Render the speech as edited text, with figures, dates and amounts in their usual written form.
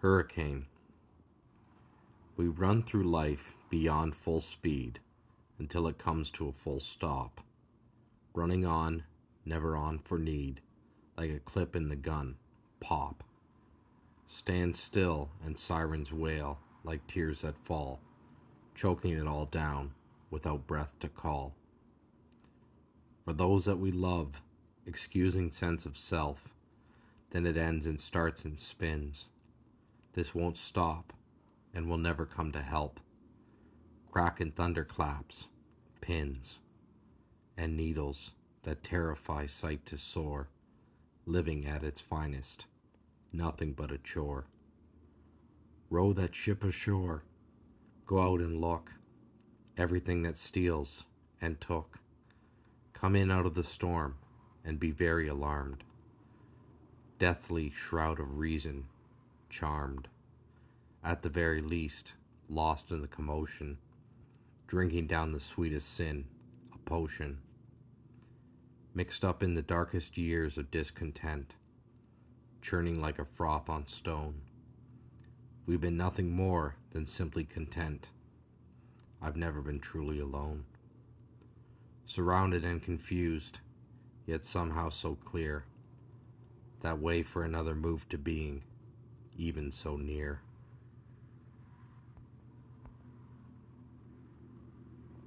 Hurricane. We run through life beyond full speed until it comes to a full stop. Running on, never on for need, like a clip in the gun. Pop. Stand still and sirens wail like tears that fall, choking it all down without breath to call. For those that we love, excusing sense of self, then it ends and starts and spins. This won't stop and will never come to help. Crack and thunderclaps, pins, and needles that terrify sight to soar, living at its finest, nothing but a chore. Row that ship ashore, go out and look, everything that steals and took. Come in out of the storm and be very alarmed. Deathly shroud of reason, charmed. At the very least, lost in the commotion, drinking down the sweetest sin, a potion. Mixed up in the darkest years of discontent, churning like a froth on stone. We've been nothing more than simply content. I've never been truly alone. Surrounded and confused, yet somehow so clear. That way for another move to being, even so near.